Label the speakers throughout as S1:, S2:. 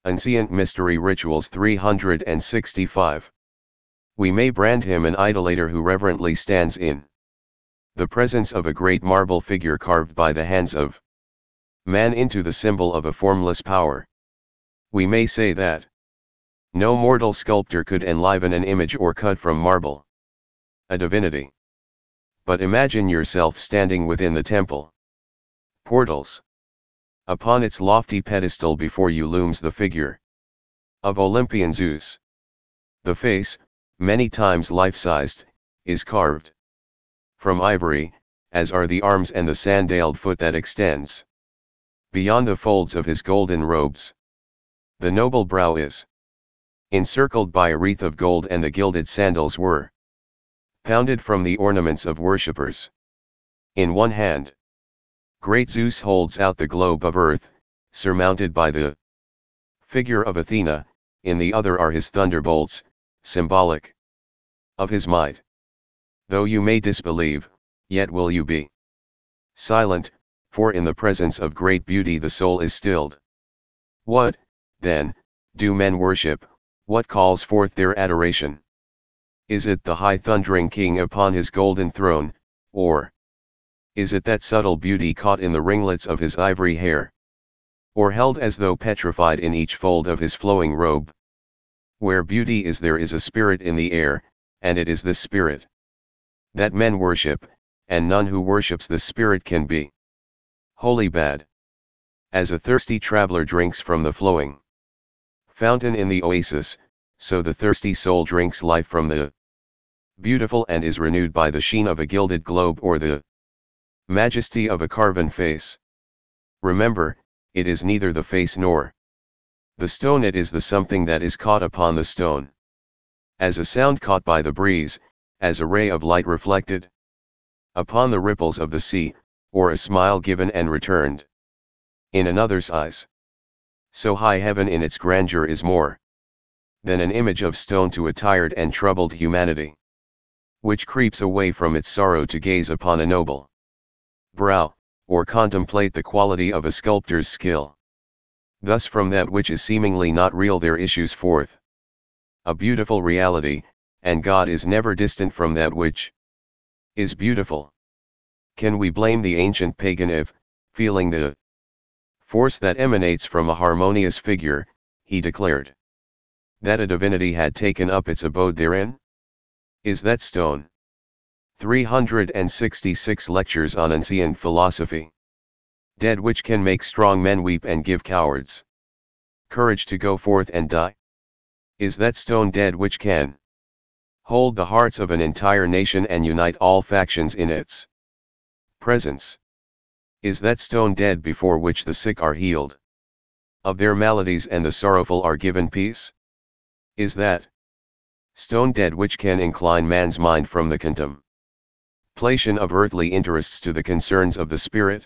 S1: Ancient Mystery Rituals 365. We may brand him an idolater who reverently stands in the presence of a great marble figure carved by the hands of man into the symbol of a formless power. We may say that no mortal sculptor could enliven an image or cut from marble a divinity. But imagine yourself standing within the temple portals. Upon its lofty pedestal before you looms the figure of Olympian Zeus. The face, many times life-sized, is carved from ivory, as are the arms and the sandaled foot that extends beyond the folds of his golden robes. The noble brow is encircled by a wreath of gold, and the gilded sandals were pounded from the ornaments of worshippers. In one hand, great Zeus holds out the globe of earth, surmounted by the figure of Athena. In the other are his thunderbolts, symbolic of his might. Though you may disbelieve, yet will you be silent, for in the presence of great beauty the soul is stilled. What, then, do men worship? What calls forth their adoration? Is it the high thundering king upon his golden throne, or is it that subtle beauty caught in the ringlets of his ivory hair, or held as though petrified in each fold of his flowing robe? Where beauty is, there is a spirit in the air, and it is this spirit that men worship, and none who worships the spirit can be wholly bad. As a thirsty traveler drinks from the flowing fountain in the oasis, so the thirsty soul drinks life from the beautiful, and is renewed by the sheen of a gilded globe or the majesty of a carven face. Remember, it is neither the face nor the stone, it is the something that is caught upon the stone. As a sound caught by the breeze, as a ray of light reflected upon the ripples of the sea, or a smile given and returned in another's eyes. So high heaven in its grandeur is more than an image of stone to a tired and troubled humanity, which creeps away from its sorrow to gaze upon a noble brow, or contemplate the quality of a sculptor's skill. Thus from that which is seemingly not real there issues forth a beautiful reality, and God is never distant from that which is beautiful. Can we blame the ancient pagan if, feeling the force that emanates from a harmonious figure, he declared that a divinity had taken up its abode therein? Is that stone? 366 Lectures on Ancient Philosophy. Dead which can make strong men weep and give cowards courage to go forth and die? Is that stone dead which can hold the hearts of an entire nation and unite all factions in its presence? Is that stone dead before which the sick are healed of their maladies and the sorrowful are given peace? Is that stone dead which can incline man's mind from the contemplation of earthly interests to the concerns of the spirit?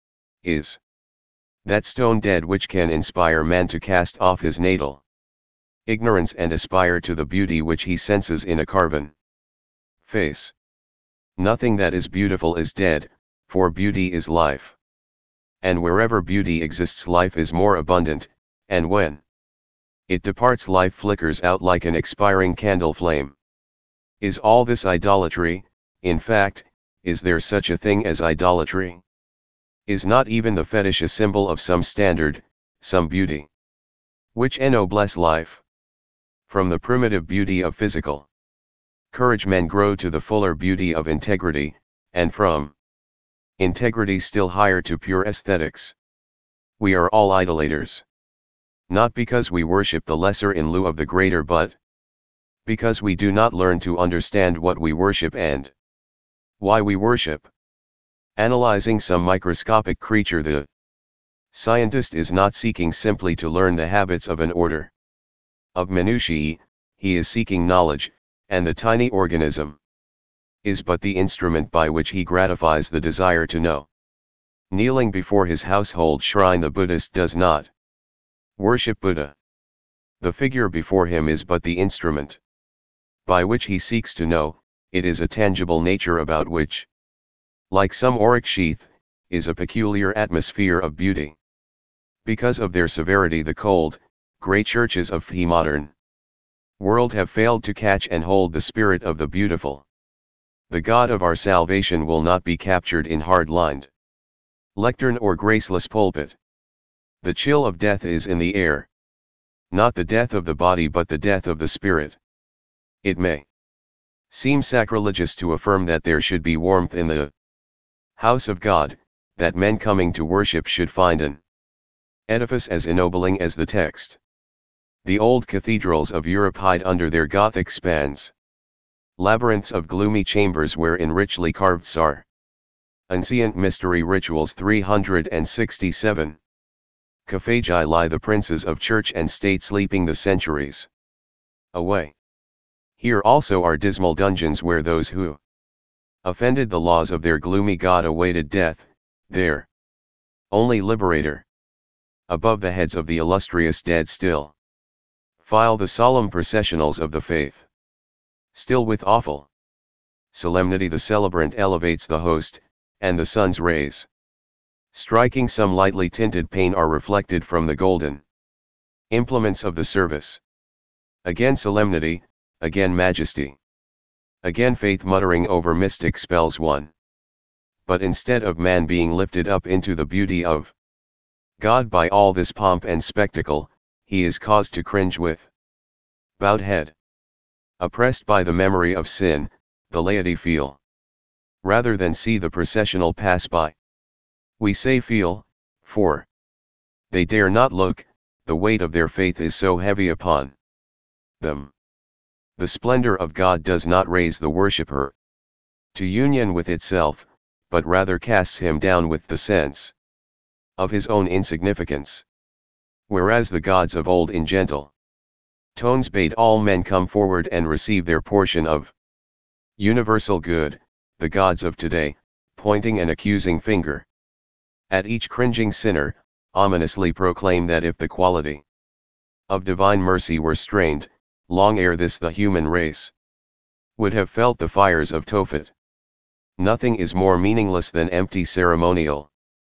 S1: Is that stone dead which can inspire man to cast off his natal ignorance and aspire to the beauty which he senses in a carven face? Nothing that is beautiful is dead, for beauty is life. And wherever beauty exists life is more abundant, and when it departs life flickers out like an expiring candle flame. Is all this idolatry? In fact, is there such a thing as idolatry? Is not even the fetish a symbol of some standard, some beauty, which ennobles life? From the primitive beauty of physical courage men grow to the fuller beauty of integrity, and from integrity still higher to pure aesthetics. We are all idolaters. Not because we worship the lesser in lieu of the greater, but because we do not learn to understand what we worship and why we worship. Analyzing some microscopic creature, the scientist is not seeking simply to learn the habits of an order of minutiae, he is seeking knowledge, and the tiny organism is but the instrument by which he gratifies the desire to know. Kneeling before his household shrine, the Buddhist does not worship Buddha. The figure before him is but the instrument by which he seeks to know. It is a tangible nature about which, like some auric sheath, is a peculiar atmosphere of beauty. Because of their severity the cold, great churches of the modern world have failed to catch and hold the spirit of the beautiful. The God of our salvation will not be captured in hard-lined lectern or graceless pulpit. The chill of death is in the air. Not the death of the body but the death of the spirit. It may seem sacrilegious to affirm that there should be warmth in the house of God, that men coming to worship should find an edifice as ennobling as the text. The old cathedrals of Europe hide under their Gothic spans labyrinths of gloomy chambers wherein richly carved are ancient mystery rituals. 367. Caphagi lie the princes of church and state sleeping the centuries away. Here also are dismal dungeons where those who offended the laws of their gloomy god awaited death, their only liberator. Above the heads of the illustrious dead still file the solemn processionals of the faith. Still with awful solemnity the celebrant elevates the host, and the sun's rays, striking some lightly tinted pane, are reflected from the golden implements of the service. Again solemnity, again majesty. Again faith muttering over mystic spells one. But instead of man being lifted up into the beauty of God by all this pomp and spectacle, he is caused to cringe with bowed head. Oppressed by the memory of sin, the laity feel, rather than see the processional pass by. We say feel, for they dare not look, the weight of their faith is so heavy upon them. The splendor of God does not raise the worshipper to union with itself, but rather casts him down with the sense of his own insignificance. Whereas the gods of old in gentle tones bade all men come forward and receive their portion of universal good, the gods of today, pointing an accusing finger at each cringing sinner, ominously proclaim that if the quality of divine mercy were strained, long ere this the human race would have felt the fires of Tophet. Nothing is more meaningless than empty ceremonial.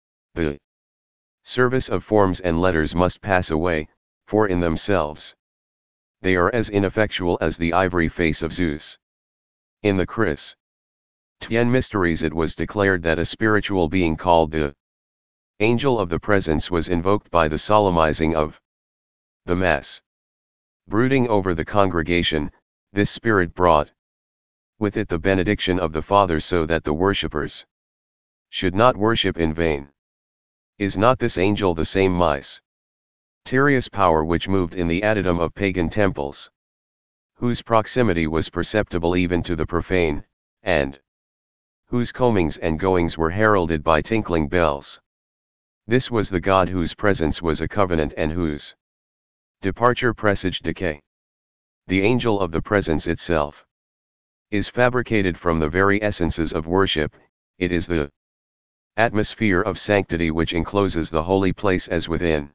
S1: The service of forms and letters must pass away, for in themselves they are as ineffectual as the ivory face of Zeus. In the Christian mysteries it was declared that a spiritual being called the Angel of the Presence was invoked by the solemnizing of the Mass. Brooding over the congregation, this spirit brought with it the benediction of the Father so that the worshippers should not worship in vain. Is not this angel the same mysterious power which moved in the adytum of pagan temples, whose proximity was perceptible even to the profane, and whose comings and goings were heralded by tinkling bells? This was the God whose presence was a covenant and whose departure presaged decay. The angel of the presence itself is fabricated from the very essences of worship. It is the atmosphere of sanctity which encloses the holy place as within.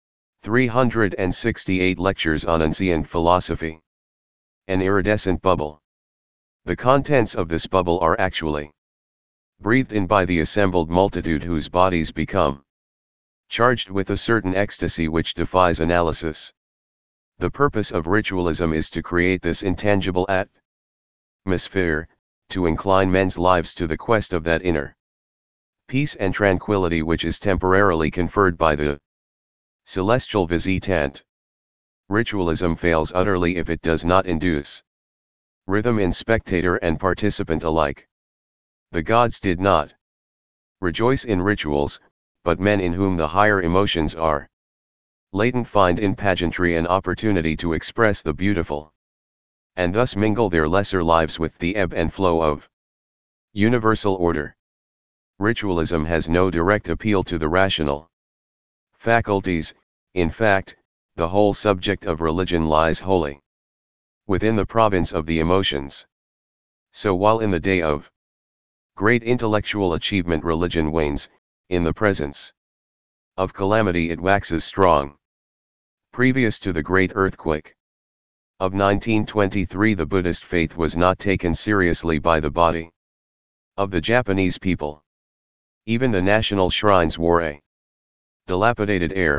S1: 368 Lectures on Ancient Philosophy. An iridescent bubble. The contents of this bubble are actually breathed in by the assembled multitude, whose bodies become charged with a certain ecstasy which defies analysis. The purpose of ritualism is to create this intangible atmosphere, to incline men's lives to the quest of that inner peace and tranquility which is temporarily conferred by the celestial visitant. Ritualism fails utterly if it does not induce rhythm in spectator and participant alike. The gods did not rejoice in rituals, but men in whom the higher emotions are latent find in pageantry an opportunity to express the beautiful, and thus mingle their lesser lives with the ebb and flow of universal order. Ritualism has no direct appeal to the rational faculties. In fact, the whole subject of religion lies wholly within the province of the emotions. So while in the day of great intellectual achievement religion wanes, in the presence of calamity it waxes strong. Previous to the great earthquake of 1923, the Buddhist faith was not taken seriously by the body of the Japanese people. Even the national shrines wore a dilapidated air,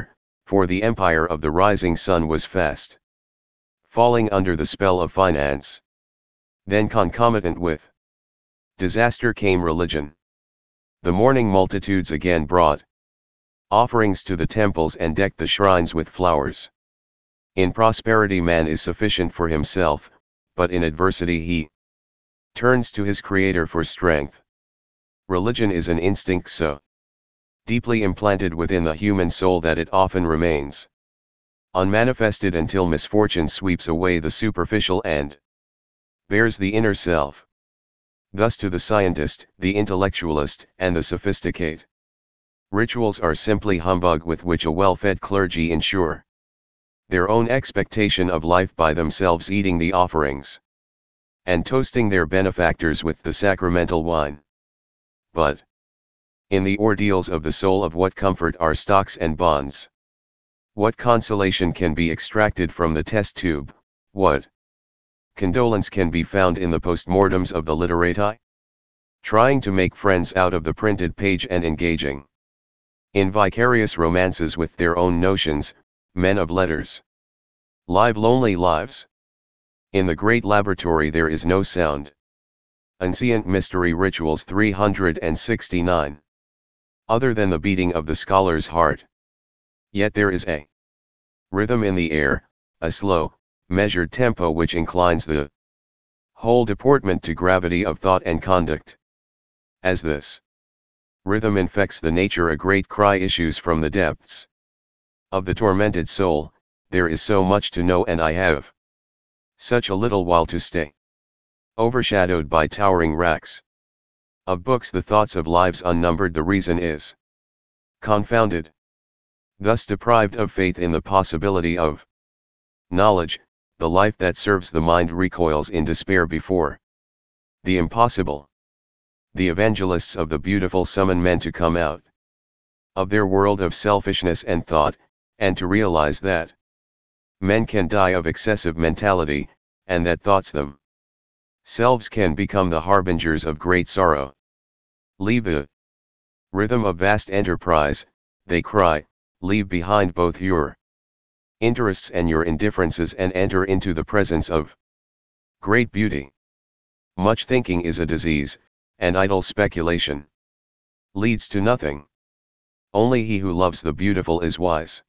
S1: for the empire of the rising sun was fast falling under the spell of finance. Then concomitant with disaster came religion. The mourning multitudes again brought offerings to the temples and decked the shrines with flowers. In prosperity man is sufficient for himself, but in adversity he turns to his Creator for strength. Religion is an instinct so deeply implanted within the human soul that it often remains unmanifested until misfortune sweeps away the superficial and bears the inner self. Thus to the scientist, the intellectualist, and the sophisticate, rituals are simply humbug with which a well-fed clergy ensure their own expectation of life by themselves eating the offerings and toasting their benefactors with the sacramental wine. But in the ordeals of the soul, of what comfort are stocks and bonds? What consolation can be extracted from the test tube? What condolence can be found in the postmortems of the literati? Trying to make friends out of the printed page and engaging in vicarious romances with their own notions, men of letters live lonely lives. In the great laboratory there is no sound. Ancient Mystery Rituals 369. Other than the beating of the scholar's heart. Yet there is a rhythm in the air, a slow, measured tempo which inclines the whole deportment to gravity of thought and conduct. As this rhythm infects the nature, a great cry issues from the depths of the tormented soul, there is so much to know and I have such a little while to stay. Overshadowed by towering racks of books, the thoughts of lives unnumbered, the reason is confounded. Thus deprived of faith in the possibility of knowledge, the life that serves the mind recoils in despair before the impossible. The evangelists of the beautiful summon men to come out of their world of selfishness and thought, and to realize that men can die of excessive mentality, and that thoughts themselves can become the harbingers of great sorrow. Leave the rhythm of vast enterprise, they cry, leave behind both your interests and your indifferences and enter into the presence of great beauty. Much thinking is a disease, and idle speculation leads to nothing. Only he who loves the beautiful is wise.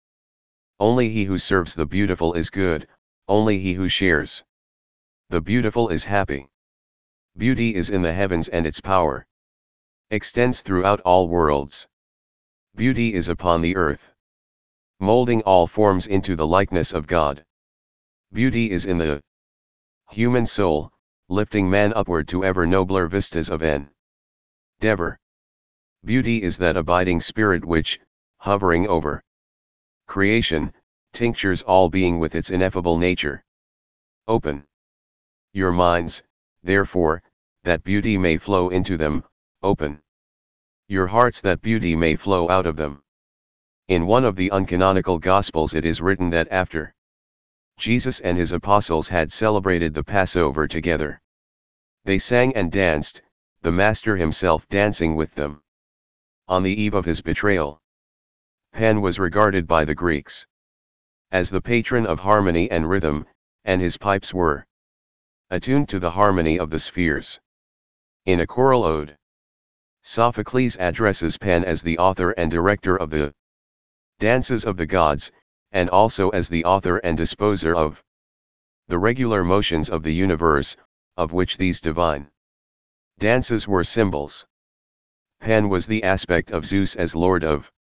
S1: Only he who serves the beautiful is good, only he who shares the beautiful is happy. Beauty is in the heavens and its power extends throughout all worlds. Beauty is upon the earth, molding all forms into the likeness of God. Beauty is in the human soul, lifting man upward to ever nobler vistas of endeavor. Beauty is that abiding spirit which, hovering over creation, tinctures all being with its ineffable nature. Open your minds, therefore, that beauty may flow into them, open your hearts that beauty may flow out of them. In one of the uncanonical Gospels it is written that after Jesus and his apostles had celebrated the Passover together, they sang and danced, the Master himself dancing with them. On the eve of his betrayal, Pan was regarded by the Greeks as the patron of harmony and rhythm, and his pipes were attuned to the harmony of the spheres. In a choral ode, Sophocles addresses Pan as the author and director of the dances of the gods, and also as the author and disposer of the regular motions of the universe, of which these divine dances were symbols. Pan was the aspect of Zeus as lord of